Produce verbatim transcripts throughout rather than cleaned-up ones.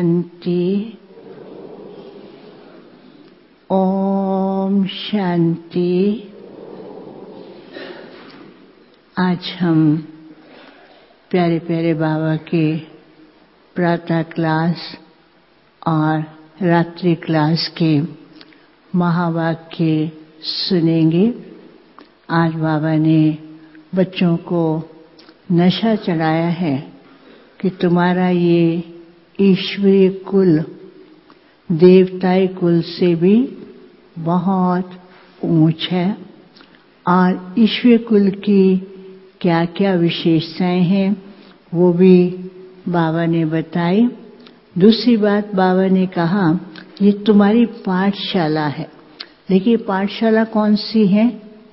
शांति। ओम शांति। आज हम प्यारे प्यारे बाबा के प्रातः क्लास और रात्रि क्लास के महावाक्य सुनेंगे। आज बाबा ने बच्चों को नशा चढ़ाया है कि तुम्हारा ये ईश्वरीय कुल देवताई कुल से भी बहुत ऊंच है और ईश्वरीय कुल की क्या क्या विशेषताएं हैं वो भी बाबा ने बताई। दूसरी बात बाबा ने कहा ये तुम्हारी पाठशाला है। देखिए पाठशाला कौन सी है?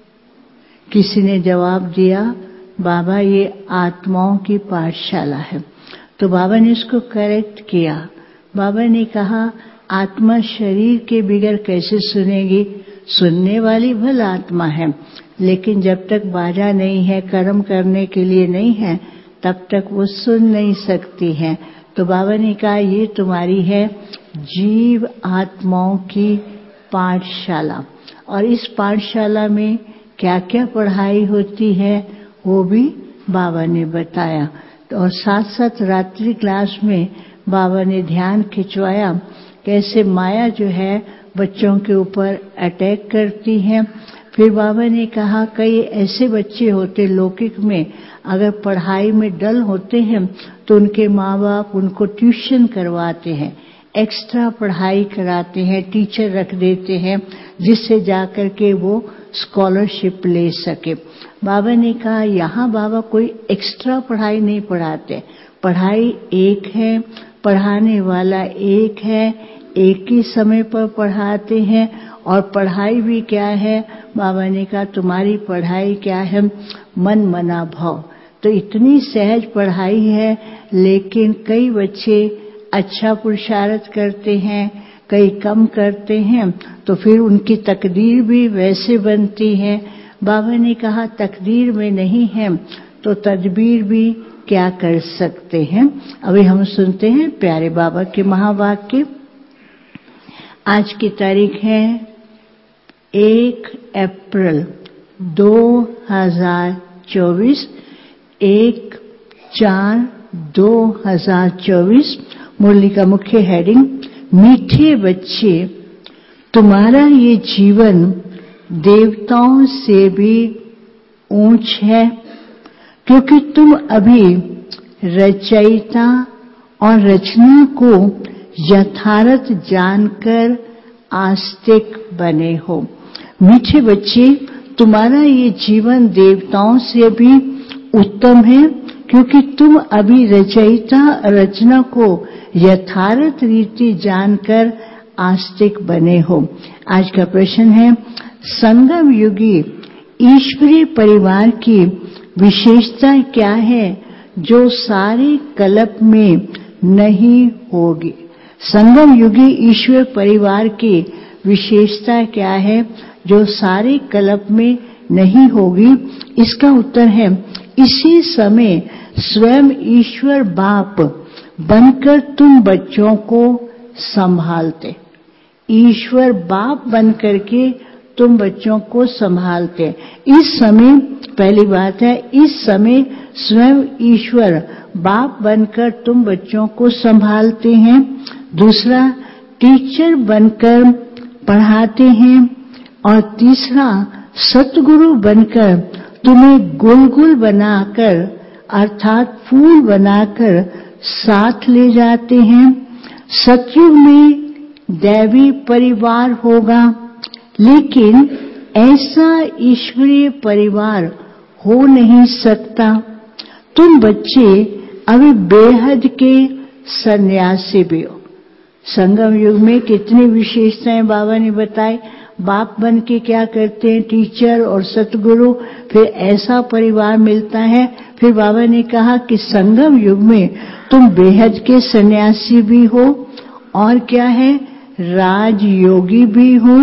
किसी ने जवाब दिया बाबा ये आत्माओं की पाठशाला है। तो बाबा ने इसको करेक्ट किया। बाबा ने कहा आत्मा शरीर के बिगर कैसे सुनेगी? सुनने वाली भल आत्मा है, लेकिन जब तक बाजा नहीं है, कर्म करने के लिए नहीं है, तब तक वो सुन नहीं सकती है। तो बाबा ने कहा ये तुम्हारी है जीव आत्माओं की पाठशाला। और इस पाठशाला में क्या क्या पढ़ाई होती है वो भी बाबा ने बताया। तो और साथ साथ रात्रि क्लास में बाबा ने ध्यान खिंचवाया कैसे माया जो है बच्चों के ऊपर अटैक करती है। फिर बाबा ने कहा कई ऐसे बच्चे होते लौकिक में अगर पढ़ाई में डल होते हैं तो उनके माँ बाप उनको ट्यूशन करवाते हैं, एक्स्ट्रा पढ़ाई कराते हैं, टीचर रख देते हैं जिससे जाकर के वो स्कॉलरशिप ले सके। बाबा ने कहा यहाँ बाबा कोई एक्स्ट्रा पढ़ाई नहीं पढ़ाते, पढ़ाई एक है, पढ़ाने वाला एक है, एक ही समय पर पढ़ाते हैं। और पढ़ाई भी क्या है? बाबा ने कहा तुम्हारी पढ़ाई क्या है? मन मना भाव। तो इतनी सहज पढ़ाई है, लेकिन कई बच्चे अच्छा पुरुषार्थ करते हैं, कई कम करते हैं, तो फिर उनकी तकदीर भी वैसे बनती है। बाबा ने कहा तकदीर में नहीं है तो तदबीर भी क्या कर सकते हैं। अभी हम सुनते हैं प्यारे बाबा के महावाक्य। आज की तारीख है एक अप्रैल दो हजार चौबीस, एक चार दो हजार चौबीस। मुरली का मुख्य हेडिंग मीठे बच्चे तुम्हारा ये जीवन देवताओं से भी ऊंच है, क्योंकि तुम अभी रचयिता और रचना को यथार्थ जानकर आस्तिक बने हो। मीठे बच्चे तुम्हारा ये जीवन देवताओं से भी उत्तम है, क्योंकि तुम अभी रचयिता रचना को यथार्थ रीति जानकर आस्तिक बने हो। आज का प्रश्न है संगम युगी ईश्वरीय परिवार की विशेषता क्या है जो सारे कल्प में नहीं होगी? संगम युगी ईश्वर परिवार की विशेषता क्या है जो सारे कल्प में नहीं होगी? इसका उत्तर है इसी समय स्वयं ईश्वर बाप बनकर तुम बच्चों को संभालते। ईश्वर बाप बनकर के तुम बच्चों को संभालते। इस समय पहली बात है इस समय स्वयं ईश्वर बाप बनकर तुम बच्चों को संभालते हैं। दूसरा टीचर बनकर पढ़ाते हैं। और तीसरा सतगुरु बनकर तुम्हें गुलगुल बनाकर अर्थात फूल बनाकर साथ ले जाते हैं। सतयुग में दैवी परिवार होगा, लेकिन ऐसा ईश्वरीय परिवार हो नहीं सकता। तुम बच्चे अभी बेहद के सन्यासी भी हो। संगम युग में कितनी विशेषताएं बाबा ने बताई। बाप बन के क्या करते हैं? टीचर और सतगुरु, फिर ऐसा परिवार मिलता है। फिर बाबा ने कहा कि संगम युग में तुम बेहद के सन्यासी भी हो और क्या है? राजयोगी भी हो,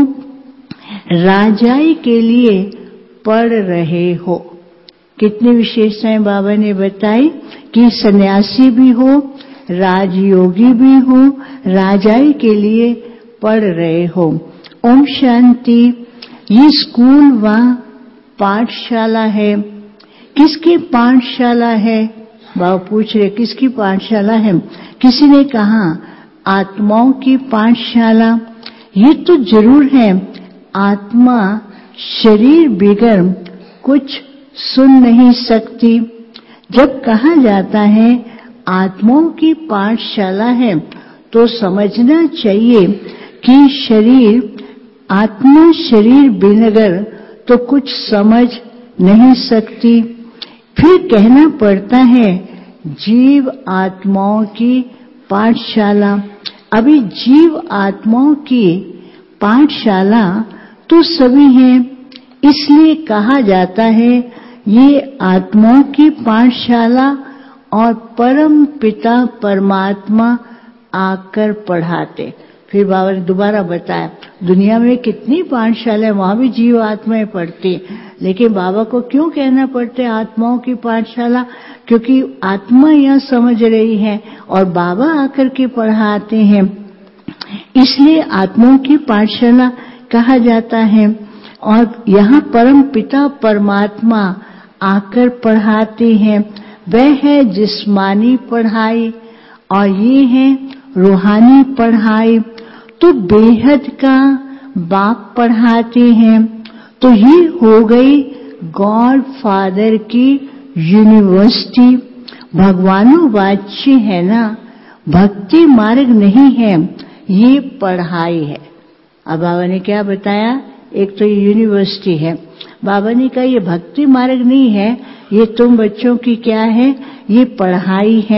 राजाई के लिए पढ़ रहे हो। कितनी विशेषताएं बाबा ने बताई कि सन्यासी भी हो, राजयोगी भी हो राजाई के लिए पढ़ रहे हो। ओम शांति। ये स्कूल व पाठशाला है। किसकी पाठशाला है? बाबा पूछ रहे किसकी पाठशाला है? किसी ने कहा आत्माओं की पाठशाला। ये तो जरूर है। आत्मा शरीर बिगर कुछ सुन नहीं सकती। जब कहा जाता है आत्माओं की पाठशाला है तो समझना चाहिए कि शरीर आत्मा शरीर बिनगर तो कुछ समझ नहीं सकती। फिर कहना पड़ता है जीव आत्माओं की पाठशाला। अभी जीव आत्माओं की पाठशाला तो सभी हैं, इसलिए कहा जाता है ये आत्माओं की पाठशाला और परम पिता परमात्मा आकर पढ़ाते। फिर बाबा ने दोबारा बताया दुनिया में कितनी पाठशाला है, वहां भी जीव आत्माएं पढ़ती हैं, लेकिन बाबा को क्यों कहना पड़ता है आत्माओं की पाठशाला? क्योंकि आत्मा यह समझ रही है और बाबा आकर के पढ़ाते हैं, इसलिए आत्माओं की पाठशाला कहा जाता है। और यहाँ परम पिता परमात्मा आकर पढ़ाते हैं। वह है जिस्मानी पढ़ाई और ये है रूहानी पढ़ाई। तो बेहद का बाप पढ़ाते हैं। तो ये हो गई गॉड फादर की यूनिवर्सिटी। भगवानुवाच्य है ना, भक्ति मार्ग नहीं है, ये पढ़ाई है। अब बाबा ने क्या बताया? एक तो यूनिवर्सिटी है। बाबा ने कहा ये भक्ति मार्ग नहीं है, ये तुम बच्चों की क्या है? ये पढ़ाई है।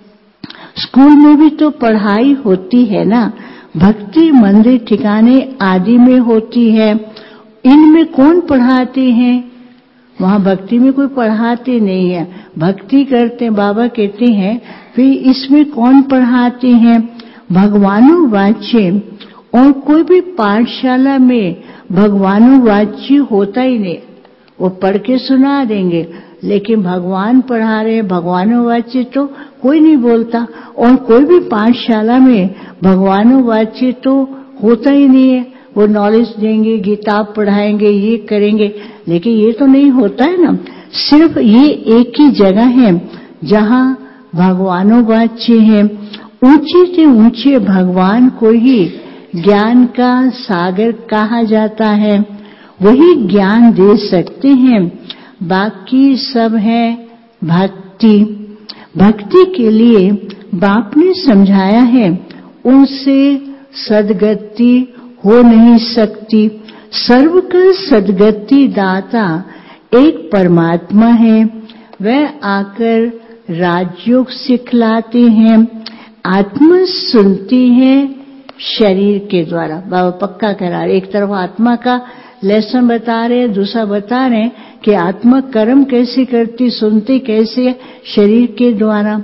स्कूल में भी तो पढ़ाई होती है ना, भक्ति मंदिर ठिकाने आदि में होती है। इनमें कौन पढ़ाते हैं? वहां भक्ति में कोई पढ़ाते नहीं है, भक्ति करते बाबा कहते हैं। फिर इसमें कौन पढ़ाते हैं? भगवानुवाच्य। और कोई भी पाठशाला में भगवानुवाच्य होता ही नहीं। वो पढ़ के सुना देंगे, लेकिन भगवान पढ़ा रहे भगवानुवाच्य तो कोई नहीं बोलता। और कोई भी पाठशाला में भगवानुवाच्य तो होता ही नहीं है। वो नॉलेज देंगे, किताब पढ़ाएंगे, ये करेंगे, लेकिन ये तो नहीं होता है ना। सिर्फ ये एक ही जगह है जहाँ भगवानुवाच्य है। ऊंचे से ऊंचे भगवान को ही ज्ञान का सागर कहा जाता है। वही ज्ञान दे सकते हैं, बाकी सब है भक्ति। भक्ति के लिए बाप ने समझाया है, उनसे सदगति हो नहीं सकती। सर्व का सदगति दाता एक परमात्मा है। वह आकर राजयोग सिखलाते हैं। आत्मा सुनती है शरीर के द्वारा। बाबा पक्का करा रहे, एक तरफ आत्मा का लेसन बता रहे हैं, दूसरा बता रहे हैं कि आत्मा कर्म कैसे करती, सुनती कैसे? शरीर के द्वारा।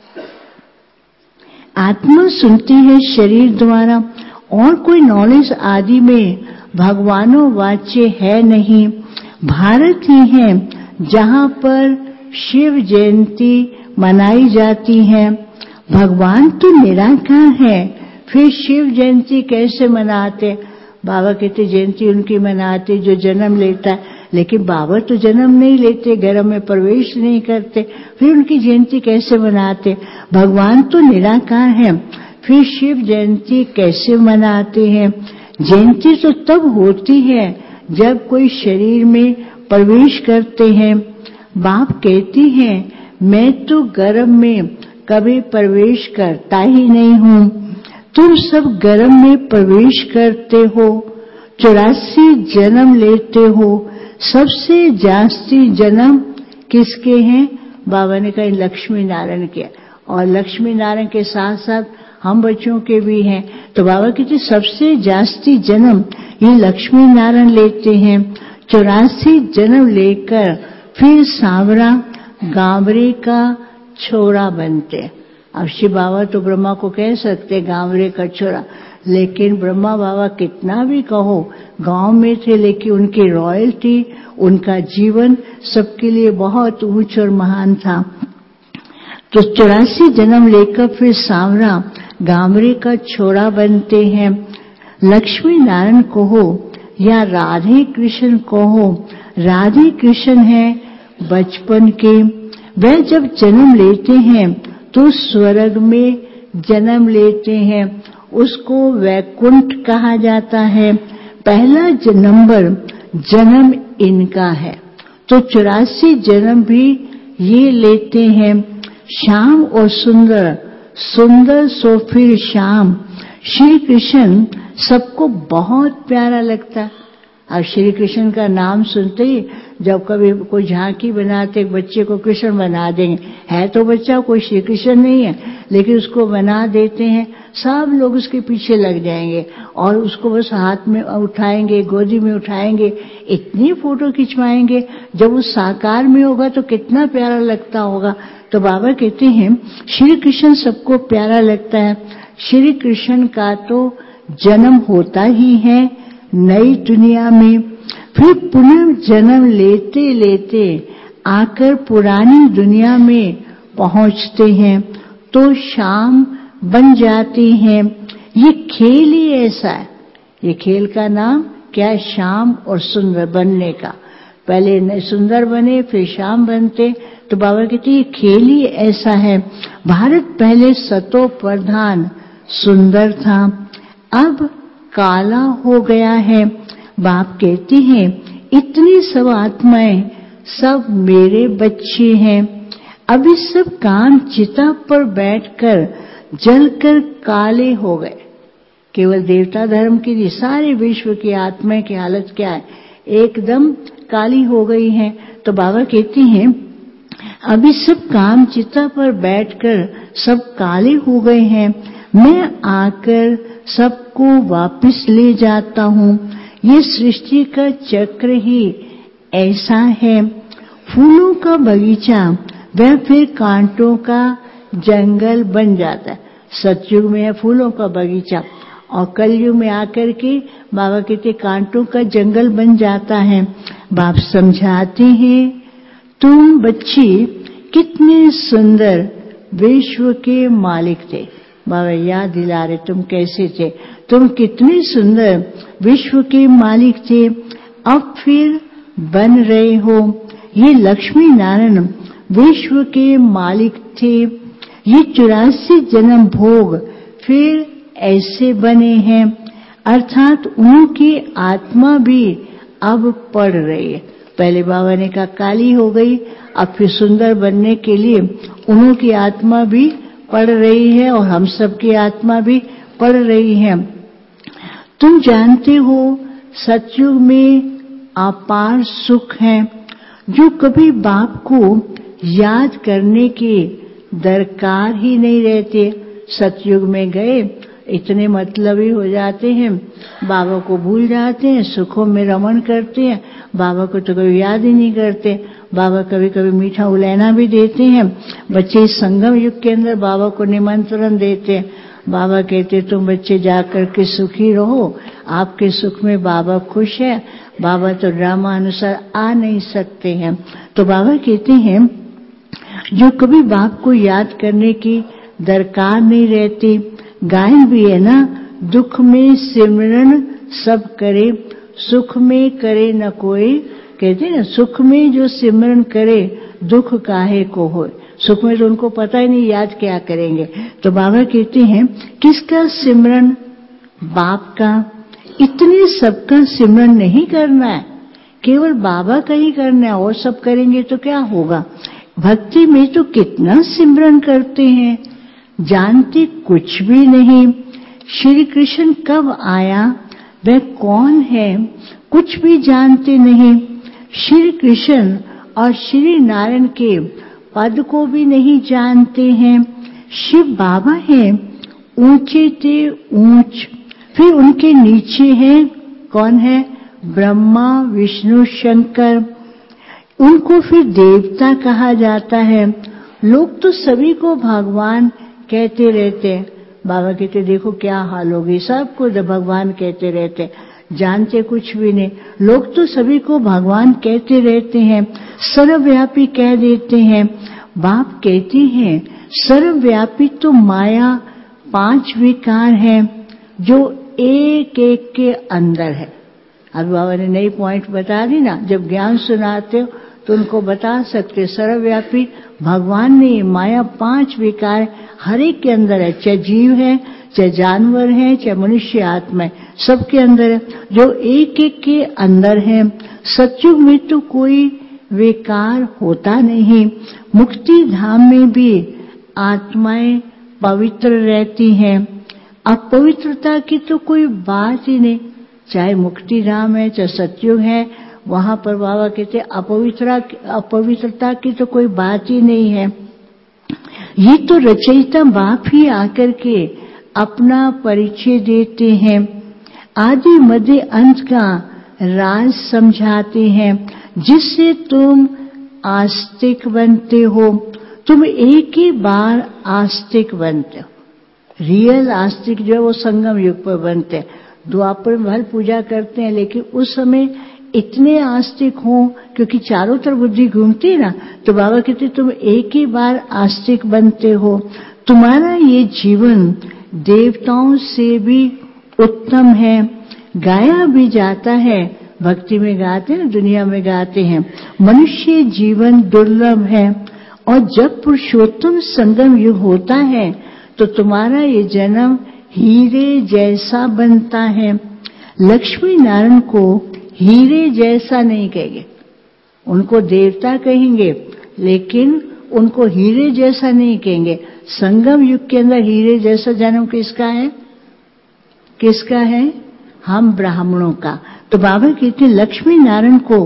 आत्मा सुनती है शरीर द्वारा। और कोई नॉलेज आदि में भगवानुवाच्य है नहीं। भारत ही है जहाँ पर शिव जयंती मनाई जाती है। भगवान तो निराकार है, फिर शिव जयंती कैसे मनाते? बाबा कहते जयंती उनकी मनाते जो जन्म लेता है, लेकिन बाबा तो जन्म नहीं लेते, घर में प्रवेश नहीं करते, फिर उनकी जयंती कैसे मनाते? भगवान तो निराकार है, फिर शिव जयंती कैसे मनाते हैं? जयंती तो तब होती है जब कोई शरीर में प्रवेश करते हैं। बाप कहती हैं मैं तो गर्भ में कभी प्रवेश करता ही नहीं हूँ, तुम सब गर्भ में प्रवेश करते हो, चौरासी जन्म लेते हो। सबसे जास्ती जन्म किसके हैं? बाबा ने कहा लक्ष्मी नारायण के, और लक्ष्मी नारायण के साथ साथ हम बच्चों के भी हैं। तो बाबा कहते सबसे जास्ती जन्म ये लक्ष्मी नारायण लेते हैं। चौरासी जन्म लेकर फिर सांवरा गांवरे का छोरा बनते। अब शिव बाबा तो ब्रह्मा को कह सकते गांवरे का छोरा, लेकिन ब्रह्मा बाबा कितना भी कहो गांव में थे, लेकिन उनकी रॉयल्टी, उनका जीवन सबके लिए बहुत ऊंच और महान था। तो चौरासी जन्म लेकर फिर सांवरा गामरे का छोरा बनते हैं। लक्ष्मी नारायण कहो या राधे कृष्ण कहो, राधे कृष्ण है बचपन के। वह जब जन्म लेते हैं तो स्वर्ग में जन्म लेते हैं, उसको वैकुंठ कहा जाता है। पहला नंबर जन्म इनका है, तो चौरासी जन्म भी ये लेते हैं। श्याम और सुंदर, सुंदर सो फिर श्याम। श्री कृष्ण सबको बहुत प्यारा लगता है। अब श्री कृष्ण का नाम सुनते ही जब कभी कोई झांकी बनाते बच्चे को कृष्ण बना देंगे, है तो बच्चा कोई श्री कृष्ण नहीं है, लेकिन उसको बना देते हैं, सब लोग उसके पीछे लग जाएंगे और उसको बस हाथ में उठाएंगे, गोदी में उठाएंगे, इतनी फोटो खिंचवाएंगे। जब वो साकार में होगा तो कितना प्यारा लगता होगा। तो बाबा कहते हैं श्री कृष्ण सबको प्यारा लगता है। श्री कृष्ण का तो जन्म होता ही है नई दुनिया में, फिर पुनः जन्म लेते लेते आकर पुरानी दुनिया में पहुंचते हैं तो शाम बन जाती हैं। ये खेल ही ऐसा है। ये खेल का नाम क्या है? शाम और सुंदर बनने का। पहले सुंदर बने फिर शाम बनते। तो बाबा कहते ये खेल ही ऐसा है। भारत पहले सतो प्रधान सुंदर था, अब काला हो गया है। बाप कहते हैं इतनी सब आत्माएं सब मेरे बच्चे हैं। अभी सब काम चिता पर बैठकर जलकर काले हो गए। केवल देवता धर्म की सारे विश्व की आत्माएं की हालत क्या है? एकदम काली हो गई हैं। तो बाबा कहते हैं अभी सब काम चिता पर बैठकर सब काले हो गए हैं। मैं आकर सबको वापस ले जाता हूँ। ये सृष्टि का चक्र ही ऐसा है। फूलों का बगीचा वह फिर कांटों का जंगल बन जाता है। सतयुग में है फूलों का बगीचा और कलयुग में आकर के बाबा कहते कांटों का जंगल बन जाता है। बाप समझाते हैं तुम बच्चे कितने सुंदर विश्व के मालिक थे। बाबा याद दिला रहे तुम कैसे थे, तुम कितने सुंदर विश्व के मालिक थे, अब फिर बन रहे हो। ये लक्ष्मी नारायण विश्व के मालिक थे। ये चौरासी जन्म भोग फिर ऐसे बने हैं, अर्थात उनकी आत्मा भी अब पढ़ रही है। पहले बाबा ने कहा काली हो गई, अब फिर सुंदर बनने के लिए उनकी आत्मा भी पढ़ रही है और हम सब की आत्मा भी पढ़ रही है। तुम जानते हो सतयुग में अपार सुख है, जो कभी बाप को याद करने के दरकार ही नहीं रहते। सतयुग में गए इतने मतलबी हो जाते हैं, बाबा को भूल जाते हैं, सुखों में रमण करते हैं, बाबा को तो कभी याद ही नहीं करते। बाबा कभी कभी मीठा उलैना भी देते हैं। बच्चे इस संगम युग के अंदर बाबा को निमंत्रण देते हैं। बाबा कहते तुम बच्चे जाकर के सुखी रहो, आपके सुख में बाबा खुश है। बाबा तो ड्रामा अनुसार आ नहीं सकते हैं। तो बाबा कहते हैं जो कभी बाप को याद करने की दरकार नहीं रहती। गायन भी है ना, दुख में सिमरन सब करे, सुख में करे न कोई। कहते ना सुख में जो सिमरन करे दुख काहे को होए। सुख में तो उनको पता ही नहीं याद क्या करेंगे। तो बाबा कहते हैं किसका सिमरन? बाप का। इतने सबका सिमरन नहीं करना है, केवल बाबा का ही करना है। और सब करेंगे तो क्या होगा? भक्ति में तो कितना सिमरन करते हैं, जानते कुछ भी नहीं। श्री कृष्ण कब आया, वह कौन है, कुछ भी जानते नहीं। श्री कृष्ण और श्री नारायण के पद को भी नहीं जानते हैं। शिव बाबा हैं, ऊंचे ते ऊंच, फिर उनके नीचे है कौन है? ब्रह्मा विष्णु शंकर। उनको फिर देवता कहा जाता है। लोग तो सभी को भगवान कहते रहते हैं। बाबा कहते देखो क्या हाल होगी, सबको भगवान कहते रहते, जानते कुछ भी नहीं। लोग तो सभी को भगवान कहते रहते हैं, सर्वव्यापी कह देते हैं। बाप कहते हैं सर्वव्यापी तो माया पांच विकार हैं जो एक एक के अंदर है। अभी बाबा ने नई पॉइंट बता दी ना, जब ज्ञान सुनाते हो तो उनको बता सकते सर्वव्यापी भगवान ने माया पांच विकार हर एक के अंदर है, चाहे जीव है, चाहे जानवर है, चाहे मनुष्य आत्मा है, सबके अंदर है, जो एक एक के अंदर है। सत्युग में तो कोई विकार होता नहीं। मुक्ति धाम में भी आत्माएं पवित्र रहती हैं, अपवित्रता की तो कोई बात ही नहीं। चाहे मुक्ति धाम है, चाहे सत्युग है, वहां पर बाबा कहते अपवित्रता अपवित्रता की तो कोई बात ही नहीं है। ये तो रचयिता बाप ही आकर के अपना परिचय देते हैं, आदि मध्य अंत का राज समझाते हैं, जिससे तुम आस्तिक बनते हो। तुम एक ही बार आस्तिक बनते हो। रियल आस्तिक जो है वो संगम युग पर बनते हैं। द्वापर में भल पूजा करते हैं, लेकिन उस समय इतने आस्तिक हो, क्योंकि चारों तरफ बुद्धि घूमती है ना, तो बाबा कहते तुम एक ही बार आस्तिक बनते हो। तुम्हारा ये जीवन देवताओं से भी उत्तम है, गाया भी जाता है। भक्ति में गाते हैं, दुनिया में गाते हैं। मनुष्य जीवन दुर्लभ है, और जब पुरुषोत्तम संगम युग होता है तो तुम्हारा ये जन्म हीरे जैसा बनता है। लक्ष्मी नारायण को हीरे जैसा नहीं कहेंगे, उनको देवता कहेंगे, लेकिन उनको हीरे जैसा नहीं कहेंगे। संगम युग के अंदर हीरे जैसा जन्म किसका है? किसका है? हम ब्राह्मणों का। तो बाबा कहते लक्ष्मी नारायण को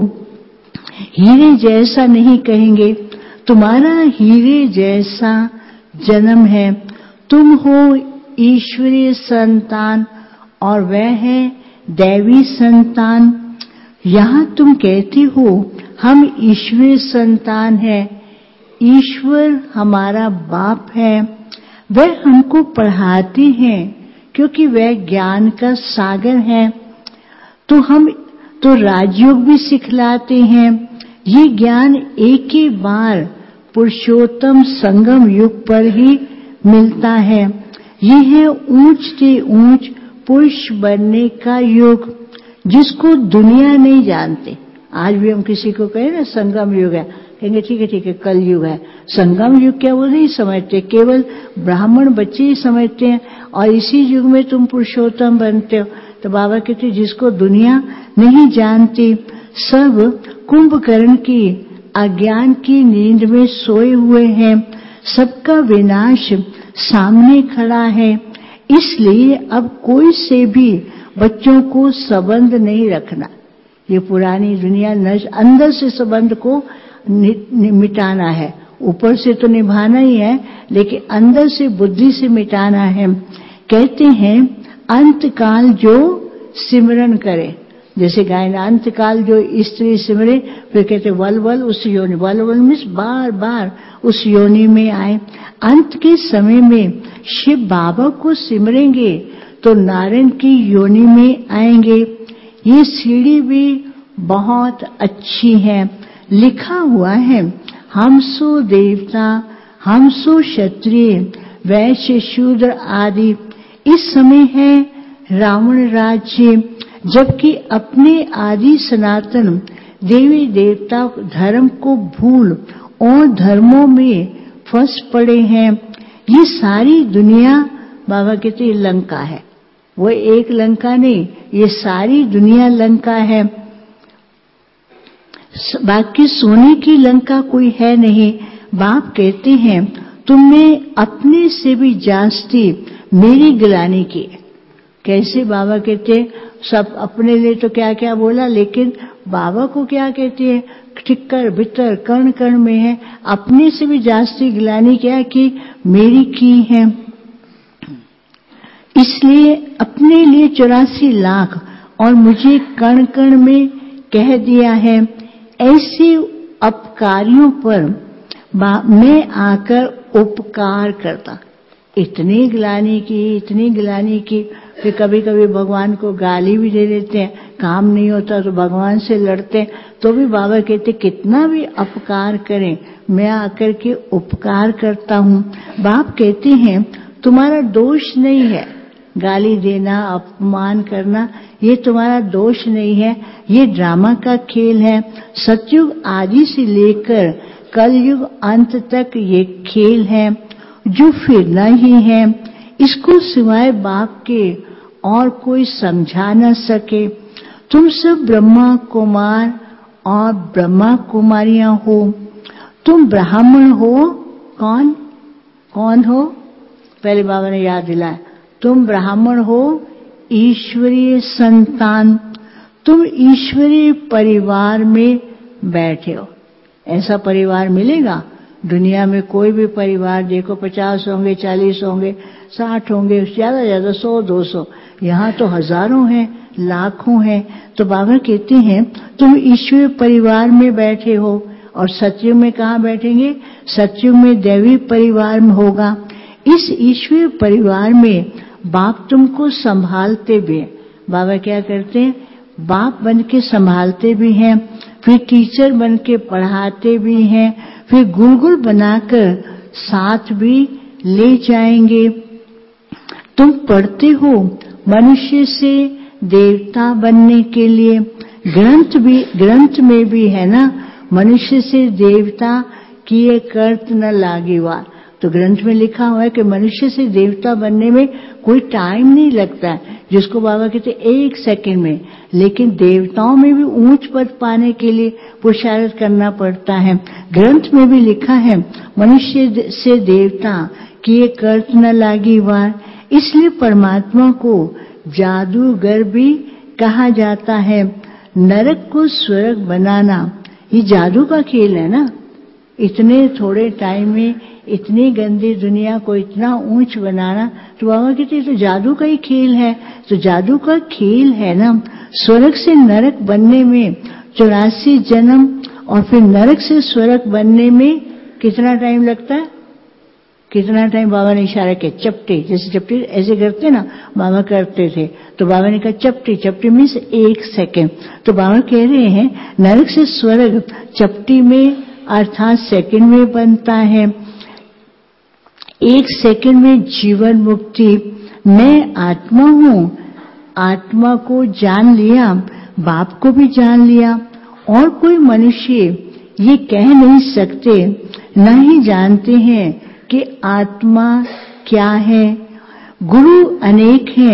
हीरे जैसा नहीं कहेंगे, तुम्हारा हीरे जैसा जन्म है। तुम हो ईश्वरीय संतान और वह है दैवी संतान। यहां तुम कहती हो हम ईश्वरीय संतान हैं, ईश्वर हमारा बाप है, वह हमको पढ़ाते हैं क्योंकि वह ज्ञान का सागर है। तो हम तो राजयोग भी सिखलाते हैं। ये ज्ञान एक ही बार पुरुषोत्तम संगम युग पर ही मिलता है। ये है ऊंच से ऊंच पुरुष बनने का युग, जिसको दुनिया नहीं जानते। आज भी हम किसी को कहें ना संगम युग है, कहेंगे ठीक है ठीक है कल युग है। संगम युग क्या वो नहीं समझते, केवल ब्राह्मण बच्चे ही समझते हैं, और इसी युग में तुम पुरुषोत्तम बनते हो। तो बाबा कहते जिसको दुनिया नहीं जानती, सब कुंभकर्ण की अज्ञान की नींद में सोए हुए हैं, सबका विनाश सामने खड़ा है। इसलिए अब कोई से भी बच्चों को संबंध नहीं रखना। ये पुरानी दुनिया नश अंदर से संबंध को नि, नि, मिटाना है, ऊपर से तो निभाना ही है, लेकिन अंदर से बुद्धि से मिटाना है। कहते हैं अंतकाल जो सिमरन करे, जैसे गाय अंतकाल जो स्त्री सिमरे, फिर कहते वल वल उस योनि, वल वल मीन्स बार बार उस योनि में आए। अंत के समय में शिव बाबा को सिमरेंगे तो नारायण की योनि में आएंगे। ये सीढ़ी भी बहुत अच्छी है। लिखा हुआ है हम सो देवता, हम सो क्षत्रिय, वैश्य शूद्र आदि। इस समय है रावण राज्य, जबकि अपने आदि सनातन देवी देवता धर्म को भूल और धर्मों में फंस पड़े हैं। ये सारी दुनिया बाबा कहते लंका है, वो एक लंका नहीं, ये सारी दुनिया लंका है। बाकी सोने की लंका कोई है नहीं। बाप कहते हैं तुमने अपने से भी जास्ती मेरी गिलानी की। कैसे? बाबा कहते सब अपने लिए तो क्या क्या बोला, लेकिन बाबा को क्या कहते हैं ठिक्कर भीतर कर्ण कर्ण में है, अपने से भी जास्ती गिलानी क्या की मेरी की है। इसलिए अपने लिए चौरासी लाख और मुझे कण कण में कह दिया है। ऐसे अपकारियों पर मैं आकर उपकार करता। इतनी गिलानी की इतनी गिलानी की, फिर कभी कभी भगवान को गाली भी दे देते हैं, काम नहीं होता तो भगवान से लड़ते हैं, तो भी बाबा कहते कितना भी अपकार करें मैं आकर के उपकार करता हूँ। बाप कहते हैं तुम्हारा दोष नहीं है। गाली देना, अपमान करना, ये तुम्हारा दोष नहीं है। ये ड्रामा का खेल है। सतयुग आदि से लेकर कलयुग अंत तक ये खेल है जो फिरना ही है। इसको सिवाय बाप के और कोई समझा न सके। तुम सब ब्रह्मा कुमार और ब्रह्मा कुमारियां हो। तुम ब्राह्मण हो। कौन कौन हो? पहले बाबा ने याद दिलाया, तुम ब्राह्मण हो, ईश्वरीय संतान। तुम ईश्वरीय परिवार में बैठे हो। ऐसा परिवार मिलेगा दुनिया में? कोई भी परिवार देखो, पचास होंगे, चालीस होंगे, साठ होंगे, ज्यादा ज्यादा सौ दो सौ, यहाँ तो हजारों हैं, लाखों हैं। तो बाबा कहते हैं तुम ईश्वरीय परिवार में बैठे हो। और सतयुग में कहाँ बैठेंगे? सतयुग में दैवी परिवार में होगा। इस ईश्वरीय परिवार में बाप तुमको संभालते भी हैं। बाबा क्या करते हैं? बाप बन के संभालते भी हैं, फिर टीचर बन के पढ़ाते भी हैं, फिर गुरुकुल बनाकर साथ भी ले जाएंगे। तुम पढ़ते हो मनुष्य से देवता बनने के लिए। ग्रंथ भी ग्रंथ में भी है ना, मनुष्य से देवता किए कर्त न लागिवार। तो ग्रंथ में लिखा हुआ है कि मनुष्य से देवता बनने में कोई टाइम नहीं लगता है, जिसको बाबा कहते एक सेकंड में। लेकिन देवताओं में भी ऊंच पद पाने के लिए पुरुषार्थ करना पड़ता है। ग्रंथ में भी लिखा है मनुष्य से देवता किए कर्त न लागी वार। इसलिए परमात्मा को जादूगर भी कहा जाता है। नरक को स्वर्ग बनाना ये जादू का खेल है ना। इतने थोड़े टाइम में इतनी गंदी दुनिया को इतना ऊंच बनाना, तो बाबा कहते तो जादू का ही खेल है। तो जादू का खेल है ना। स्वर्ग से नरक बनने में चौरासी जन्म, और फिर नरक से स्वर्ग बनने में कितना टाइम लगता है? कितना टाइम? बाबा ने इशारा किया, चपटी, जैसे चपटी ऐसे करते ना, बाबा करते थे। तो बाबा ने कहा चपटी, चपटी मीन्स एक सेकेंड। तो बाबा कह रहे हैं नरक से स्वर्ग चपटी में अर्थात सेकंड में बनता है। एक सेकंड में जीवन मुक्ति। मैं आत्मा हूँ, आत्मा को जान लिया, बाप को भी जान लिया। और कोई मनुष्य ये कह नहीं सकते, न ही जानते हैं कि आत्मा क्या है। गुरु अनेक हैं,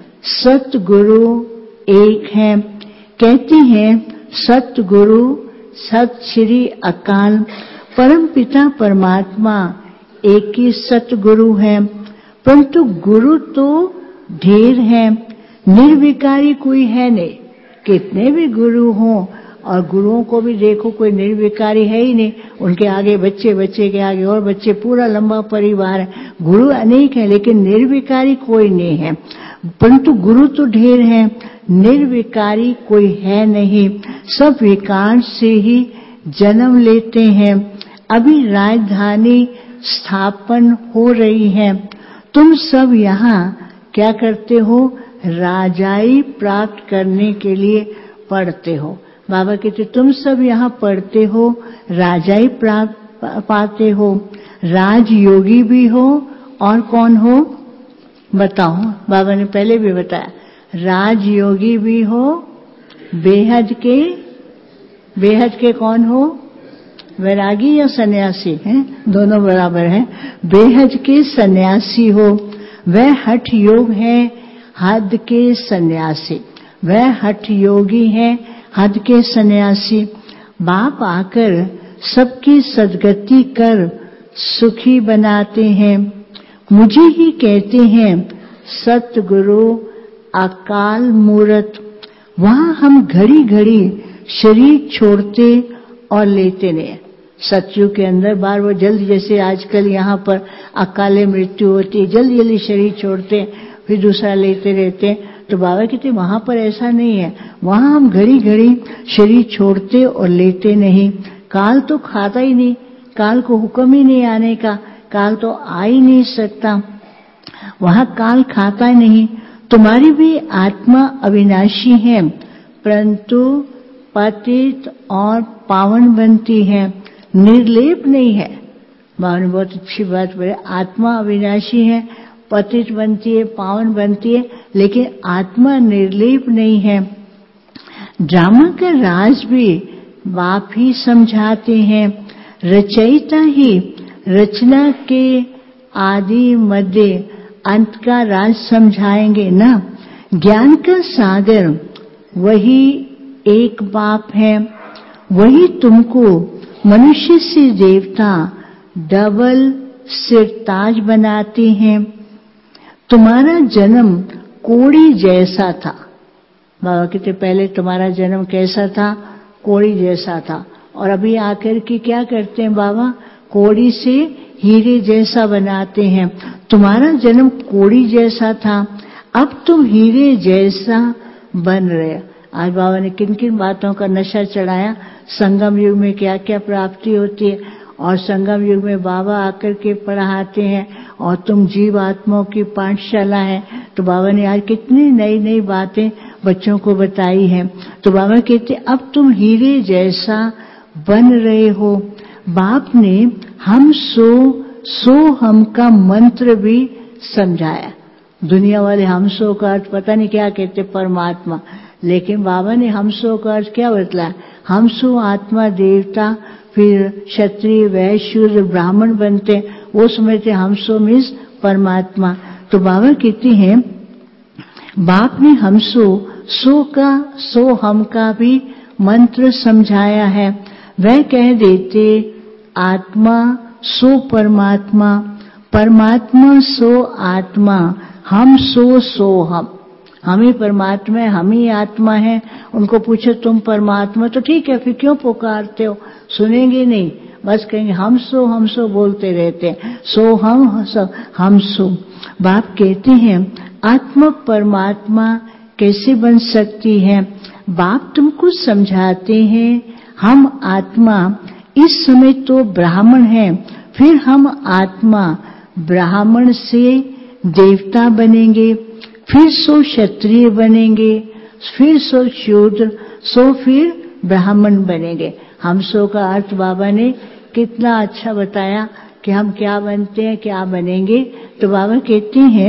सतगुरु एक है। कहते हैं सतगुरु सत श्री अकाल परम पिता परमात्मा एक ही सतगुरु है। परंतु गुरु तो ढेर है, निर्विकारी कोई है नहीं। कितने भी गुरु हों, और गुरुओं को भी देखो कोई निर्विकारी है ही नहीं। उनके आगे बच्चे, बच्चे के आगे और बच्चे, पूरा लंबा परिवार है। गुरु अनेक है लेकिन निर्विकारी कोई नहीं है। परंतु गुरु तो ढेर है, निर्विकारी कोई है नहीं। सब विकार से ही जन्म लेते हैं। अभी राजधानी स्थापन हो रही है। तुम सब यहाँ क्या करते हो? राजाई प्राप्त करने के लिए पढ़ते हो। बाबा कहते तुम सब यहाँ पढ़ते हो, राजाई प्राप्त पाते हो। राजयोगी भी हो, और कौन हो बताओ? बाबा ने पहले भी बताया, राजयोगी भी हो, बेहद के बेहद के कौन हो? वैरागी या सन्यासी हैं? दोनों बराबर हैं। बेहद के सन्यासी हो। वह हठ योग है, हद के सन्यासी। वह हठ योगी है, हद के सन्यासी। बाप आकर सबकी सदगति कर सुखी बनाते हैं। मुझे ही कहते हैं सतगुरु अकाल मूरत। वहां हम घड़ी घड़ी शरीर छोड़ते और लेते नहीं। सतयुग के अंदर बार वो जल्द, जैसे आजकल यहाँ पर अकाले मृत्यु होती है, जल्दी जल्दी शरीर छोड़ते फिर दूसरा लेते रहते हैं। तो बाबा कहते वहां पर ऐसा नहीं है। वहां हम घड़ी घड़ी शरीर छोड़ते और लेते नहीं। काल तो खाता ही नहीं, काल को हुक्म ही नहीं आने का, काल तो आ ही नहीं सकता। वहां काल खाता नहीं। तुम्हारी भी आत्मा अविनाशी है, परंतु पतित और पावन बनती है, निर्लेप नहीं है। बाबा ने बहुत अच्छी बात बोली, आत्मा अविनाशी है, पतित बनती है, पावन बनती है, लेकिन आत्मा निर्लेप नहीं है। ड्रामा का राज भी बाप ही समझाते हैं। रचयिता ही रचना के आदि मध्य अंत का राज समझाएंगे ना। ज्ञान का सागर वही एक बाप है, वही तुमको मनुष्य से देवता डबल सिरताज बनाते हैं। तुम्हारा जन्म कोड़ी जैसा था। बाबा कहते पहले तुम्हारा जन्म कैसा था? कोड़ी जैसा था। और अभी आकर के क्या करते हैं बाबा? कोड़ी से हीरे जैसा बनाते हैं। तुम्हारा जन्म कोड़ी जैसा था, अब तुम हीरे जैसा बन रहे। आज बाबा ने किन किन बातों का नशा चढ़ाया, संगम युग में क्या क्या प्राप्ति होती है, और संगम युग में बाबा आकर के पढ़ाते हैं, और तुम जीव आत्माओं की पाठशाला है। तो बाबा ने आज कितनी नई नई बातें बच्चों को बताई हैं। तो बाबा कहते अब तुम हीरे जैसा बन रहे हो। बाप ने हम सो सो हम का मंत्र भी समझाया। दुनिया वाले हम सो का अर्थ पता नहीं क्या कहते, परमात्मा, लेकिन बाबा ने हम सो का अर्थ क्या बतलाया? हम सो आत्मा देवता, फिर क्षत्रिय वैश्य शूद्र ब्राह्मण बनते, वो समझते हम सो मीन्स परमात्मा। तो बाबा कहते हैं बाप ने हम सो सो का सो हम का भी मंत्र समझाया है। वह कह देते आत्मा सो परमात्मा, परमात्मा सो आत्मा, हम सो सो हम। हम ही परमात्मा है, हम ही आत्मा है। उनको पूछो तुम परमात्मा, तो ठीक है, फिर क्यों पुकारते हो? सुनेंगे नहीं, बस कहेंगे हम सो हम सो बोलते रहते हैं। सो हम सो हम सो। बाप कहते हैं आत्मा परमात्मा कैसे बन सकती है? बाप तुमको समझाते हैं हम आत्मा इस समय तो ब्राह्मण हैं, फिर हम आत्मा ब्राह्मण से देवता बनेंगे, फिर सो क्षत्रिय बनेंगे, फिर सो शूद्र, सो फिर ब्राह्मण बनेंगे। हम सो का अर्थ बाबा ने कितना अच्छा बताया कि हम क्या बनते हैं, क्या बनेंगे। तो बाबा कहते हैं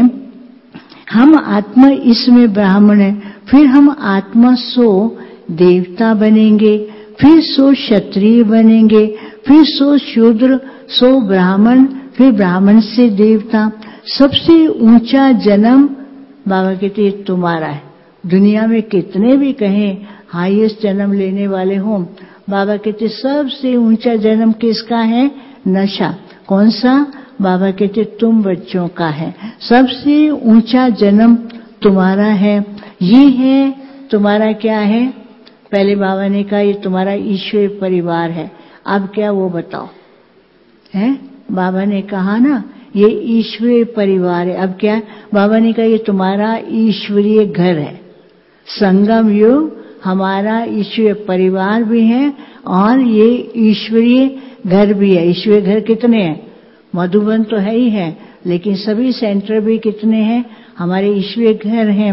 हम आत्मा इसमें ब्राह्मण है, फिर हम आत्मा सो देवता बनेंगे, फिर सो क्षत्रिय बनेंगे, फिर सो शूद्र, सो ब्राह्मण, फिर ब्राह्मण से देवता। सबसे ऊंचा जन्म बाबा कहते हैं तुम्हारा है। दुनिया में कितने भी कहें हाईएस्ट जन्म लेने वाले हों, बाबा कहते सबसे ऊंचा जन्म किसका है? नशा। कौन सा? बाबा कहते तुम बच्चों का है। सबसे ऊंचा जन्म तुम्हारा है। ये है तुम्हारा क्या है? पहले बाबा ने कहा ये तुम्हारा ईश्वरीय परिवार है। अब क्या वो बताओ है? बाबा ने कहा ना ये ईश्वरीय परिवार है। अब क्या? बाबा ने कहा ये तुम्हारा ईश्वरीय घर है। संगम युग हमारा ईश्वरीय परिवार भी है और ये ईश्वरीय घर भी है। ईश्वरीय घर कितने हैं? मधुबन तो है ही है, लेकिन सभी सेंटर भी कितने हैं? हमारे ईश्वरीय घर हैं।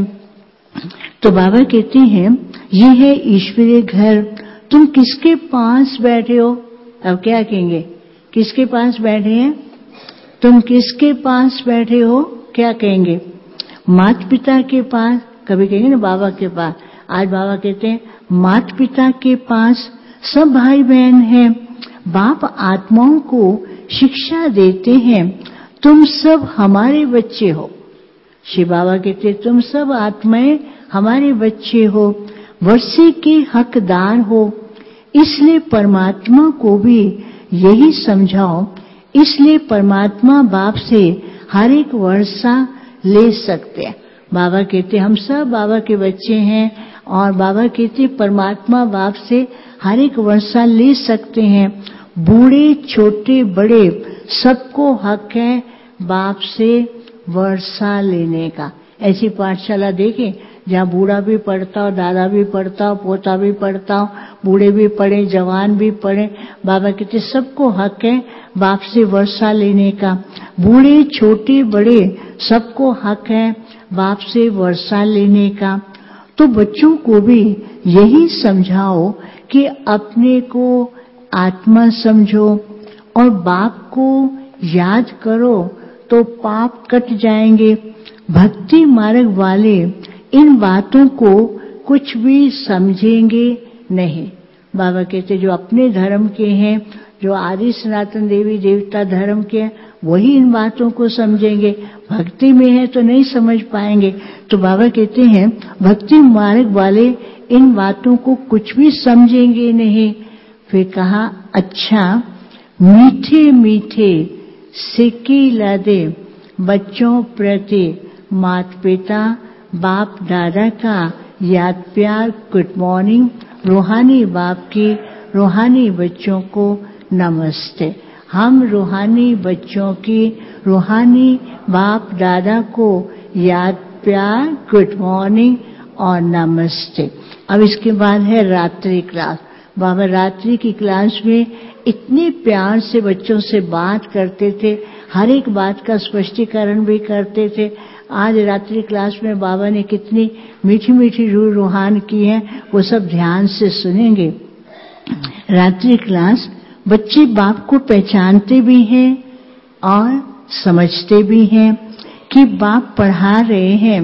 तो बाबा कहते हैं ये है ईश्वरीय घर। तुम किसके पास बैठे हो? अब क्या कहेंगे? किसके पास बैठे हैं? तुम किसके पास बैठे हो? क्या कहेंगे? माता पिता के पास। कभी कहेंगे ना बाबा के पास। आज बाबा कहते हैं माता पिता के पास सब भाई बहन हैं। बाप आत्माओं को शिक्षा देते हैं तुम सब हमारे बच्चे हो। श्री बाबा कहते तुम सब आत्माएं हमारे बच्चे हो, वर्षे के हकदार हो। इसलिए परमात्मा को भी यही समझाओ। इसलिए परमात्मा बाप से हर एक वर्षा ले सकते हैं। बाबा कहते हम सब बाबा के बच्चे हैं और बाबा कहते परमात्मा बाप से हर एक वर्षा ले सकते हैं। बूढ़े छोटे बड़े सबको हक है बाप से वर्षा लेने का। ऐसी पाठशाला देखें जहाँ बूढ़ा भी पढ़ता हो, दादा भी पढ़ता हो, पोता भी पढ़ता हो, बूढ़े भी पढ़े, जवान भी पढ़े। बाबा कहते सबको हक है बाप से वर्षा लेने का। बूढ़े छोटे बड़े सबको हक है बाप से वर्षा लेने का। तो बच्चों को भी यही समझाओ कि अपने को आत्मा समझो और बाप को याद करो। तो तो पाप कट जाएंगे। भक्ति मार्ग वाले इन बातों को कुछ भी समझेंगे नहीं। बाबा कहते जो अपने धर्म के हैं, जो आदि सनातन देवी देवता धर्म के हैं, वही इन बातों को समझेंगे। भक्ति में है तो नहीं समझ पाएंगे। तो बाबा कहते हैं भक्ति मार्ग वाले इन बातों को कुछ भी समझेंगे नहीं। फिर कहा अच्छा मीठे मीठे सिक्के लादे बच्चों प्रति माता पिता बाप दादा का याद प्यार गुड मॉर्निंग। रूहानी बाप की रूहानी बच्चों को नमस्ते। हम रूहानी बच्चों की रूहानी बाप दादा को याद प्यार गुड मॉर्निंग और नमस्ते। अब इसके बाद है रात्रि क्लास। बाबा रात्रि की क्लास में इतने प्यार से बच्चों से बात करते थे, हर एक बात का स्पष्टीकरण भी करते थे। आज रात्रि क्लास में बाबा ने कितनी मीठी मीठी रूह रूहान की है, वो सब ध्यान से सुनेंगे। रात्रि क्लास बच्चे बाप को पहचानते भी हैं और समझते भी हैं कि बाप पढ़ा रहे हैं,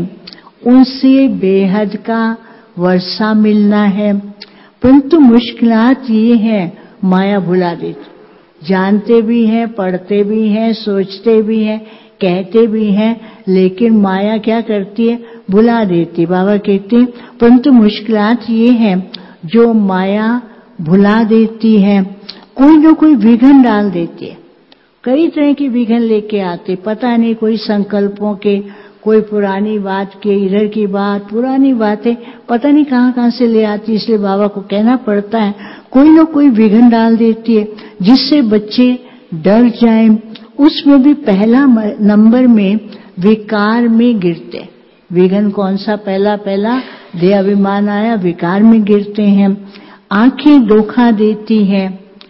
उनसे बेहद का वर्षा मिलना है। परंतु मुश्किलात ये है माया भुला देती। जानते भी हैं, पढ़ते भी हैं, सोचते भी हैं, कहते भी हैं, लेकिन माया क्या करती है, भुला देती। बाबा कहते हैं परंतु मुश्किलात ये है जो माया भुला देती है, कोई न कोई विघ्न डाल देती है। कई तरह की विघ्न लेके आते, पता नहीं कोई संकल्पों के, कोई पुरानी बात के, इधर की बात, पुरानी बातें पता नहीं कहां कहां से ले आती। इसलिए बाबा को कहना पड़ता है कोई न कोई विघ्न डाल देती है जिससे बच्चे डर जाएं। उसमें भी पहला नंबर में विकार में गिरते। विघ्न कौन सा पहला पहला देह अभिमान आया, विकार में गिरते हैं। आंखें धोखा देती हैं।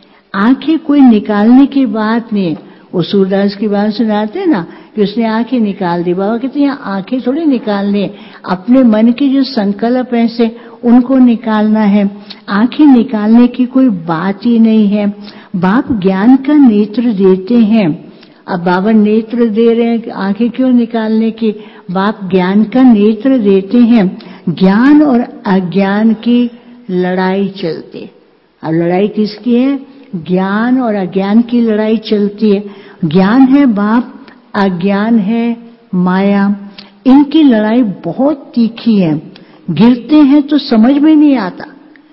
आंखें कोई निकालने की बात नहीं। वो सूरदास की बात सुनाते ना कि उसने आंखें निकाल दी। बाबा कहते हैं आंखें थोड़ी निकालनी है, अपने मन की जो संकल्प है से उनको निकालना है। आंखें निकालने की कोई बात ही नहीं है। बाप ज्ञान का नेत्र देते हैं। अब बाबा नेत्र दे रहे हैं, आंखें क्यों निकालने की, बाप ज्ञान का नेत्र देते हैं। ज्ञान और अज्ञान की लड़ाई चलती। अब लड़ाई किसकी है, ज्ञान और अज्ञान की लड़ाई चलती है। ज्ञान है बाप, अज्ञान है माया। इनकी लड़ाई बहुत तीखी है। गिरते हैं तो समझ में नहीं आता।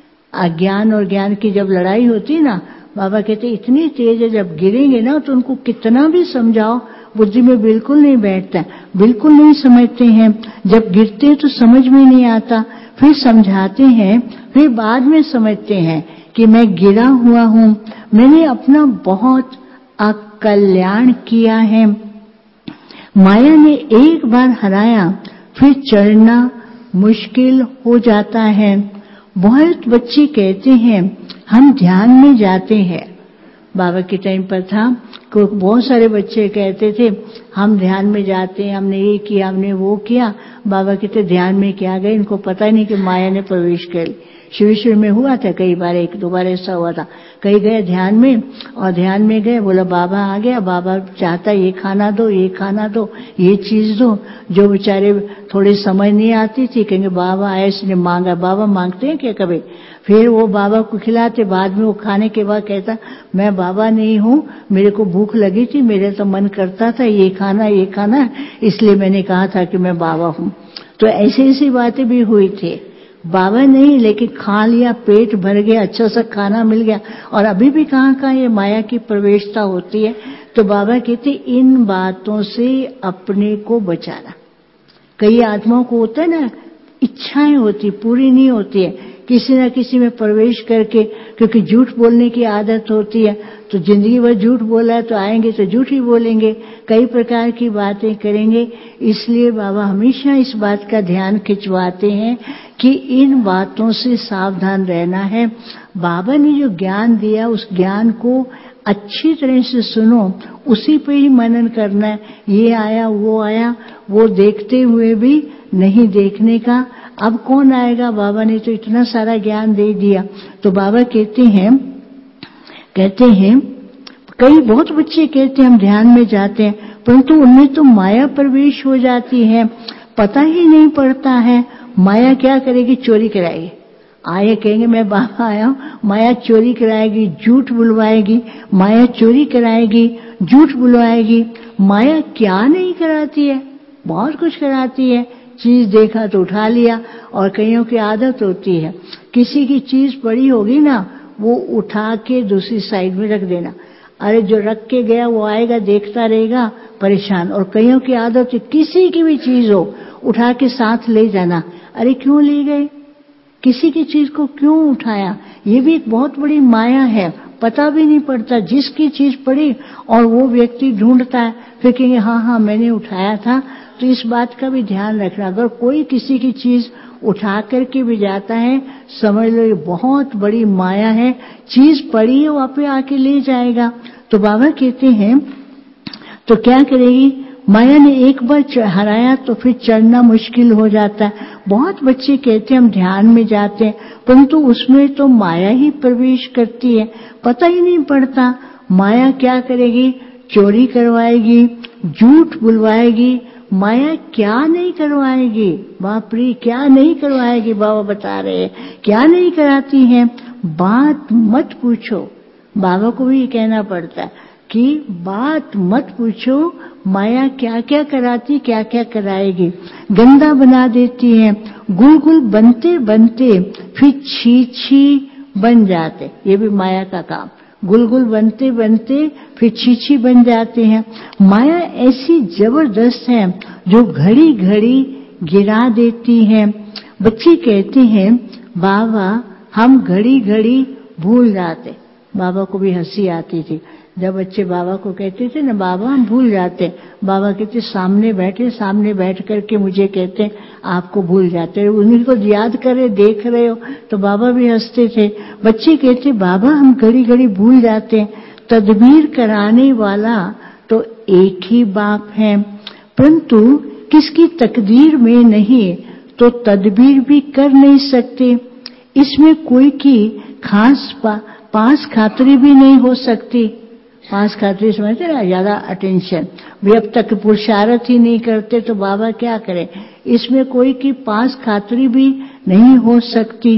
अज्ञान और ज्ञान की जब लड़ाई होती ना, बाबा कहते इतनी तेज है, जब गिरेंगे ना तो उनको कितना भी समझाओ बुद्धि में बिल्कुल नहीं बैठता, बिल्कुल नहीं समझते हैं। जब गिरते तो समझ में नहीं आता, फिर समझाते हैं, फिर बाद में समझते हैं कि मैं गिरा हुआ हूं, मैंने अपना बहुत अकल्याण किया है। माया ने एक बार हराया फिर चढ़ना मुश्किल हो जाता है। बहुत बच्चे कहते हैं हम ध्यान में जाते हैं। बाबा के टाइम पर था को बहुत सारे बच्चे कहते थे हम ध्यान में जाते हैं, हमने ये किया, हमने वो किया। बाबा कहते ध्यान में क्या गए, इनको पता नहीं कि माया ने प्रवेश कर। शुरू शुरू में हुआ था, कई बार, एक दो बार ऐसा हुआ था। कई गए ध्यान में और ध्यान में गए, बोला बाबा आ गया, बाबा चाहता ये खाना दो, ये खाना दो, ये चीज दो। जो बेचारे थोड़ी समझ नहीं आती थी कहेंगे बाबा आए इसने मांगा। बाबा मांगते हैं क्या कभी? फिर वो बाबा को खिलाते, बाद में वो खाने के बाद कहता मैं बाबा नहीं हूँ, मेरे को भूख लगी थी, मेरे तो मन करता था ये खाना ये खाना, इसलिए मैंने कहा था कि मैं बाबा हूँ। तो ऐसी ऐसी बातें भी हुई थी। बाबा नहीं, लेकिन खा लिया, पेट भर गया, अच्छा सा खाना मिल गया। और अभी भी कहाँ कहाँ ये माया की प्रवेशता होती है। तो बाबा कहते इन बातों से अपने को बचाना। कई आत्माओं को होता है ना, इच्छाएं होती पूरी नहीं होती है, किसी न किसी में प्रवेश करके, क्योंकि झूठ बोलने की आदत होती है, तो जिंदगी भर झूठ बोला है तो आएंगे तो झूठ ही बोलेंगे, कई प्रकार की बातें करेंगे। इसलिए बाबा हमेशा इस बात का ध्यान खिंचवाते हैं कि इन बातों से सावधान रहना है। बाबा ने जो ज्ञान दिया उस ज्ञान को अच्छी तरह से सुनो, उसी पे ही मनन करना है। ये आया वो आया वो देखते हुए भी नहीं देखने का। अब कौन आएगा, बाबा ने तो इतना सारा ज्ञान दे दिया। तो बाबा कहते हैं कहते हैं कई बहुत बच्चे कहते हैं हम ध्यान में जाते हैं, परंतु उनमें तो माया प्रवेश हो जाती है, पता ही नहीं पड़ता है। माया क्या करेगी? चोरी कराएगी। आए कहेंगे मैं बाबा आया हूं, माया चोरी कराएगी, झूठ बुलवाएगी, माया चोरी कराएगी, झूठ बुलवाएगी। माया क्या नहीं कराती है? बहुत कुछ कराती है। चीज देखा तो उठा लिया, और कईयों की आदत होती है, किसी की चीज पड़ी होगी ना, वो उठा के दूसरी साइड में रख देना। अरे जो रख के गया वो आएगा, देखता रहेगा, परेशान। और कईयों की आदत है, किसी की भी चीज हो उठा के साथ ले जाना। अरे क्यों ले गए? किसी की चीज को क्यों उठाया? ये भी एक बहुत बड़ी माया है, पता भी नहीं पड़ता। जिसकी चीज पड़ी और वो व्यक्ति ढूंढता है, फिर कहेंगे हाँ हाँ मैंने उठाया था। तो इस बात का भी ध्यान रखना, अगर कोई किसी की चीज उठा करके भी जाता है, समझ लो ये बहुत बड़ी माया है। चीज पड़ी है, वहां पे आके ले जाएगा। तो बाबा कहते हैं तो क्या करेगी? माया ने एक बार हराया तो फिर चढ़ना मुश्किल हो जाता है। बहुत बच्चे कहते हैं हम ध्यान में जाते हैं, परंतु उसमें तो माया ही प्रवेश करती है, पता ही नहीं पड़ता। माया क्या करेगी? चोरी करवाएगी, झूठ बुलवाएगी। माया क्या नहीं करवाएगी? बाप रे, क्या नहीं करवाएगी? बाबा बता रहे हैं क्या नहीं कराती है। बात मत पूछो, बाबा को भी कहना पड़ता है कि बात मत पूछो, माया क्या क्या कराती, क्या क्या कराएगी। गंदा बना देती है, गुल गुल बनते बनते फिर छी छी बन जाते। ये भी माया का काम, गुल गुल बनते बनते फिर छी छी बन जाते हैं। माया ऐसी जबरदस्त है जो घड़ी घड़ी गिरा देती है। बच्चे कहते हैं बाबा हम घड़ी घड़ी भूल जाते। बाबा को भी हंसी आती थी जब बच्चे बाबा को कहते थे ना बाबा हम भूल जाते। बाबा कहते सामने बैठे, सामने बैठ करके मुझे कहते आपको भूल जाते, उन्हीं को याद करे देख रहे हो। तो बाबा भी हंसते थे। बच्चे कहते बाबा हम घड़ी घड़ी भूल जाते। तदबीर कराने वाला तो एक ही बाप है, परंतु किसकी तकदीर में नहीं तो तदबीर भी कर नहीं सकते। इसमें कोई की खास पा, पास खातरी भी नहीं हो सकती। पास खातरी समझते ना, ज्यादा अटेंशन भी अब तक पुरुषार्थ ही नहीं करते तो बाबा क्या करे। इसमें कोई की पास खातरी भी नहीं हो सकती।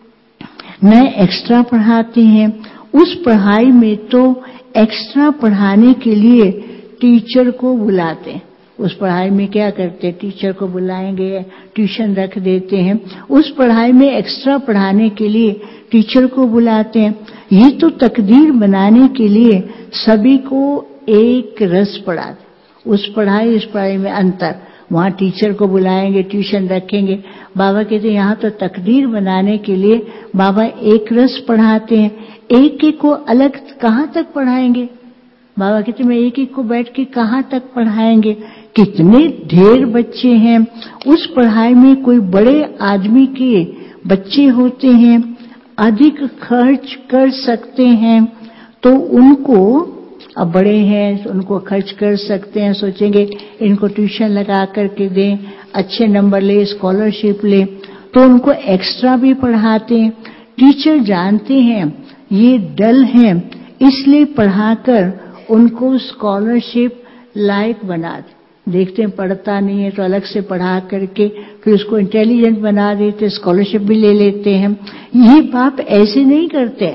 न एक्स्ट्रा पढ़ाते हैं, उस पढ़ाई में तो एक्स्ट्रा पढ़ाने के लिए टीचर को बुलाते हैं। उस पढ़ाई में क्या करते, टीचर को बुलाएंगे, ट्यूशन रख देते हैं। उस पढ़ाई में एक्स्ट्रा पढ़ाने के लिए टीचर को बुलाते हैं। ये तो तकदीर बनाने के लिए सभी को एक रस पढ़ाते। उस पढ़ाई इस पढ़ाई में अंतर, वहां टीचर को बुलाएंगे, ट्यूशन रखेंगे। बाबा कहते हैं यहाँ तो तकदीर बनाने के लिए बाबा एक रस पढ़ाते हैं। एक एक को अलग कहाँ तक पढ़ाएंगे? बाबा कहते मैं एक एक को बैठ के कहाँ तक पढ़ाएंगे। कितने ढेर बच्चे हैं। उस पढ़ाई में कोई बड़े आदमी के बच्चे होते हैं, अधिक खर्च कर सकते हैं, तो उनको अब बड़े हैं उनको खर्च कर सकते हैं, सोचेंगे इनको ट्यूशन लगा करके दें, अच्छे नंबर ले, स्कॉलरशिप ले, तो उनको एक्स्ट्रा भी पढ़ाते हैं। टीचर जानते हैं ये डल हैं, इसलिए पढ़ाकर उनको स्कॉलरशिप लायक बना दे। देखते हैं पढ़ता नहीं है तो अलग से पढ़ा करके फिर उसको इंटेलिजेंट बना देते, स्कॉलरशिप भी ले लेते हैं। ये बाप ऐसे नहीं करते।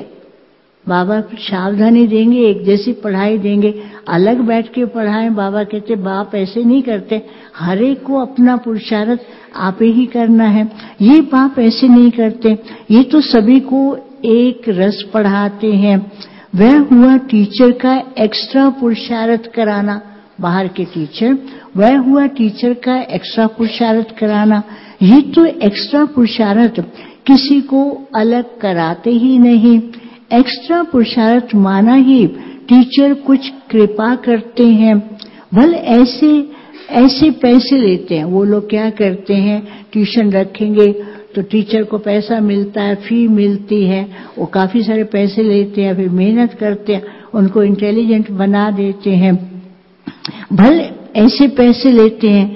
बाबा सावधानी देंगे, एक जैसी पढ़ाई देंगे, अलग बैठ के पढ़ाएं। बाबा कहते बाप ऐसे नहीं करते, हर एक को अपना पुरुषार्थ आप ही करना है। ये बाप ऐसे नहीं करते, ये तो सभी को एक रस पढ़ाते हैं। वह हुआ टीचर का एक्स्ट्रा पुरुषार्थ कराना। बाहर के टीचर, वह हुआ टीचर का एक्स्ट्रा पुरुषार्थ कराना। ये तो एक्स्ट्रा पुरुषार्थ किसी को अलग कराते ही नहीं। एक्स्ट्रा पुरुषार्थ माना ही टीचर कुछ कृपा करते हैं। भले ऐसे ऐसे पैसे लेते हैं वो लोग, क्या करते हैं ट्यूशन रखेंगे तो टीचर को पैसा मिलता है, फी मिलती है, वो काफी सारे पैसे लेते हैं, फिर मेहनत करते हैं, उनको इंटेलिजेंट बना देते हैं। भले ऐसे पैसे लेते हैं,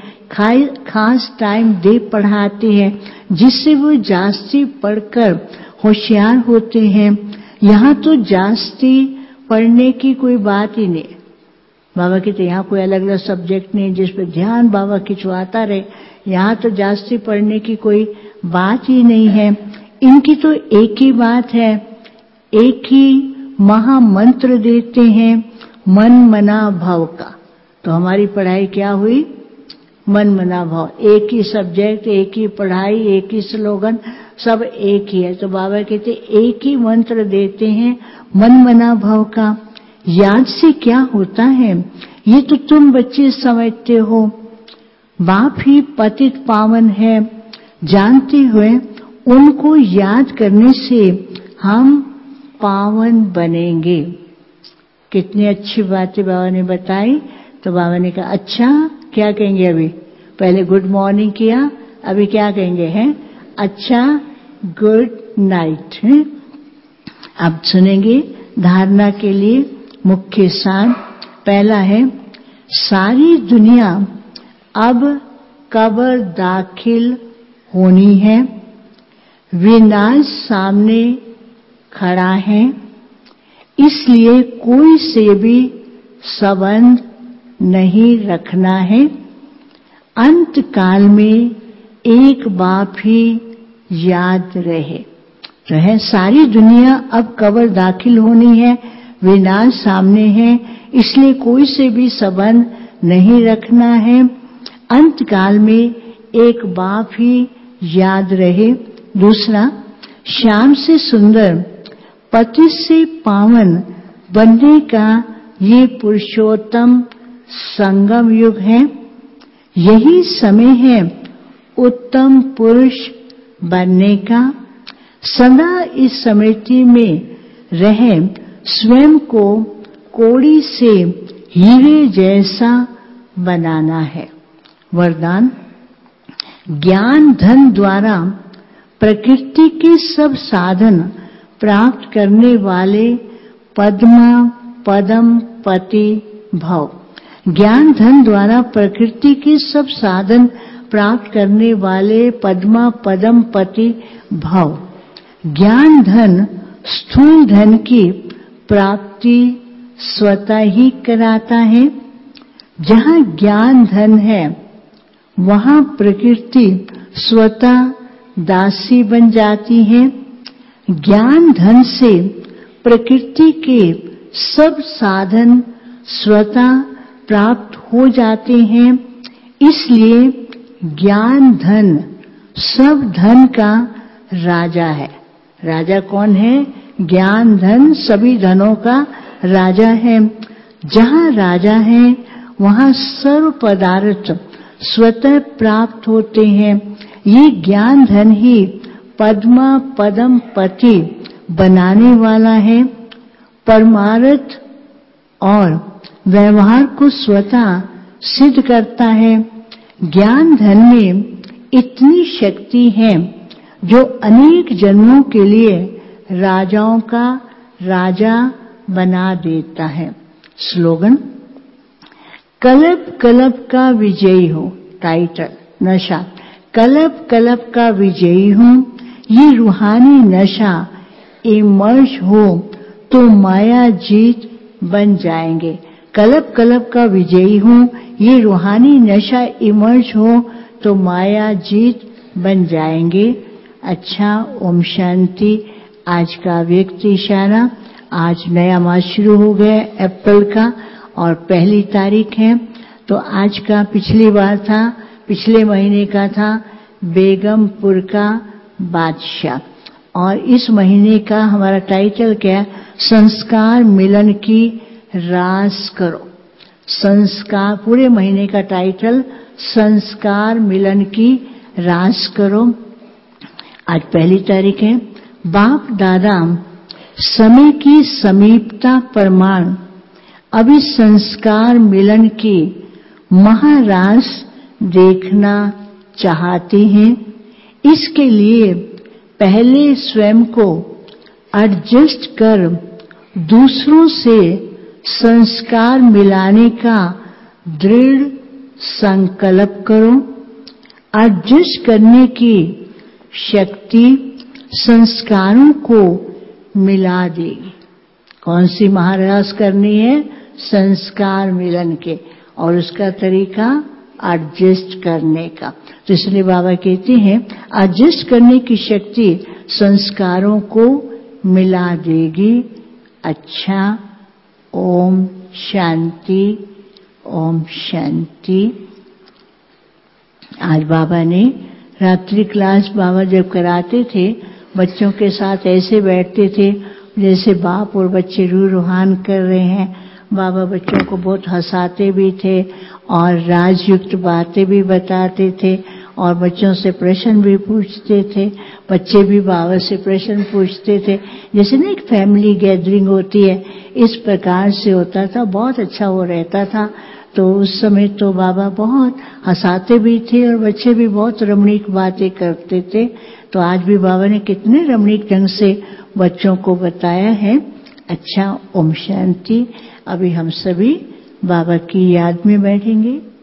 खास टाइम दे पढ़ाते हैं, जिससे वो जास्ती पढ़कर होशियार होते हैं। यहाँ तो जास्ती पढ़ने की कोई बात ही नहीं, बाबा कहते यहाँ कोई अलग अलग सब्जेक्ट नहीं जिस पर ध्यान बाबा खिंचवाता रहे, यहाँ तो जास्ती पढ़ने की कोई बात ही नहीं है। इनकी तो एक ही बात है, एक ही महामंत्र देते हैं, मन मना भव का। तो हमारी पढ़ाई क्या हुई? मन मना भाव। एक ही सब्जेक्ट, एक ही पढ़ाई, एक ही स्लोगन, सब एक ही है। तो बाबा कहते एक ही मंत्र देते हैं, मन मना भाव का। याद से क्या होता है ये तो तुम बच्चे समझते हो। बाप ही पतित पावन है, जानते हुए उनको याद करने से हम पावन बनेंगे। कितनी अच्छी बातें बाबा ने बताई। तो बाबा ने कहा अच्छा क्या कहेंगे? अभी पहले गुड मॉर्निंग किया, अभी क्या कहेंगे? हैं अच्छा गुड नाइट है। अब सुनेंगे धारणा के लिए मुख्य सार। पहला है, सारी दुनिया अब कब्र दाखिल होनी है, विनाश सामने खड़ा है, इसलिए कोई से भी संबंध नहीं रखना है। अंत काल में एक बाप ही याद रहे। तो है सारी दुनिया अब कब्र दाखिल होनी है, विनाश सामने है, इसलिए कोई से भी संबंध नहीं रखना है। अंत काल में एक बाप ही याद रहे। दूसरा, श्याम से सुंदर पति से पावन बनने का ये पुरुषोत्तम संगम युग है। यही समय है उत्तम पुरुष बनने का। सदा इस स्मृति में रहे स्वयं को कोड़ी से हीरे जैसा बनाना है। वरदान, ज्ञान धन द्वारा प्रकृति के सब साधन प्राप्त करने वाले पद्मा पदम पति भव। ज्ञान धन द्वारा प्रकृति के सब साधन प्राप्त करने वाले पद्मा पदम पति भव। ज्ञान धन स्थूल धन की प्राप्ति स्वतः ही कराता है। जहाँ ज्ञान धन है वहाँ प्रकृति स्वतः दासी बन जाती है। ज्ञान धन से प्रकृति के सब साधन स्वतः प्राप्त हो जाते हैं, इसलिए ज्ञान धन सब धन का राजा है। राजा कौन है? ज्ञान धन सभी धनों का राजा है। जहाँ राजा है वहाँ सर्व पदार्थ स्वतः प्राप्त होते हैं। ये ज्ञान धन ही पद्मा पदम पति बनाने वाला है। परमार्थ और व्यवहार को स्वतः सिद्ध करता है। ज्ञान धन में इतनी शक्ति है जो अनेक जन्मों के लिए राजाओं का राजा बना देता है। स्लोगन, कल्प कल्प का विजयी हो। टाइटल, नशा। कल्प कल्प का विजयी हूँ, ये रूहानी नशा इमर्ज हो तो माया जीत बन जाएंगे। कल्प कल्प का विजयी हूँ, ये रूहानी नशा इमर्ज हो तो माया जीत बन जाएंगे। अच्छा, ओम शांति। आज का व्यक्ति इशारा। आज नया मास शुरू हो गया अप्रैल का और पहली तारीख है। तो आज का पिछली बार था, पिछले महीने का था बेगमपुर का बादशाह, और इस महीने का हमारा टाइटल क्या है? संस्कार मिलन की रास करो। संस्कार, पूरे महीने का टाइटल संस्कार मिलन की रास करो। आज पहली तारीख है। बाप दादा समय की समीपता प्रमाण अभी संस्कार मिलन की महारास देखना चाहते हैं। इसके लिए पहले स्वयं को एडजस्ट कर दूसरों से संस्कार मिलाने का दृढ़ संकल्प करो। एडजस्ट करने की शक्ति संस्कारों को मिला देगी। कौन सी महारास करनी है? संस्कार मिलन के, और उसका तरीका एडजस्ट करने का। तो इसलिए बाबा कहते हैं एडजस्ट करने की शक्ति संस्कारों को मिला देगी। अच्छा, ओम शांति, ओम शांति। आज बाबा ने रात्रि क्लास बाबा जब कराते थे, बच्चों के साथ ऐसे बैठते थे जैसे बाप और बच्चे रूह रूहान कर रहे हैं। बाबा बच्चों को बहुत हंसाते भी थे और राजयुक्त बातें भी बताते थे और बच्चों से प्रश्न भी पूछते थे। बच्चे भी बाबा से प्रश्न पूछते थे, जैसे ना एक फैमिली गैदरिंग होती है, इस प्रकार से होता था। बहुत अच्छा वो रहता था। तो उस समय तो बाबा बहुत हंसाते भी थे और बच्चे भी बहुत रमणीक बातें करते थे। तो आज भी बाबा ने कितने रमणीक ढंग से बच्चों को बताया है। अच्छा, ओम शांति। अभी हम सभी बाबा की याद में बैठेंगे।